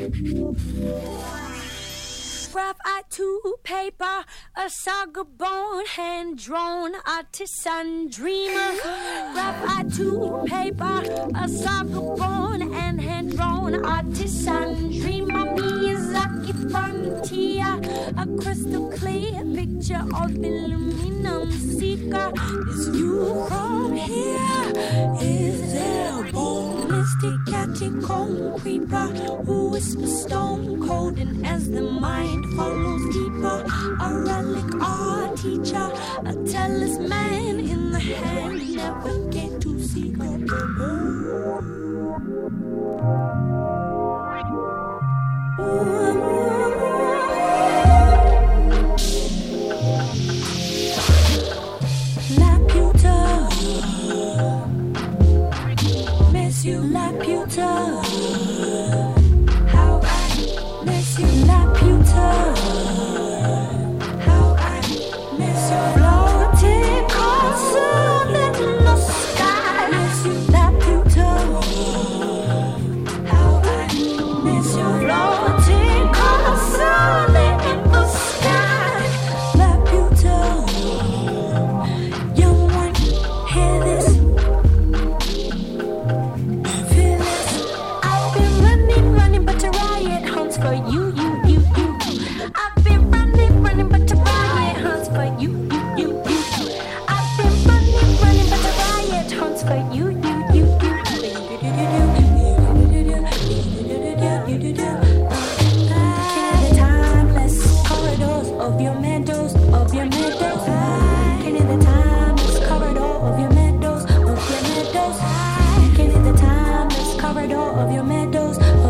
Graphite to paper, a saga born, hand drawn, artisan dreamer. Graphite to paper, a saga born, and hand drawn, artisan dreamer. Miyazaki frontier, a crystal clear picture of aluminum seeker. Is you from here? Is there a bone mystic catacomb creeper who whispers stone cold, and as the mind follows deeper, a relic art teacher, a talisman in the hand, never get to see God. Laputa, miss you, Laputa. How I miss you, Laputa. How I miss you, floating castle in the sky. Miss you, Laputa. How I miss you, floating castle in the sky. Laputa, young one, hear this. Feel this. I've been running, but a riot hunts for you. I've been running, but a riot hunts for you. I've been running, but a riot hunts for you. Can the timeless corridors of your meadows, of your meadows? Can the timeless corridor of your meadows, of your meadows? Can the timeless corridor of your meadows?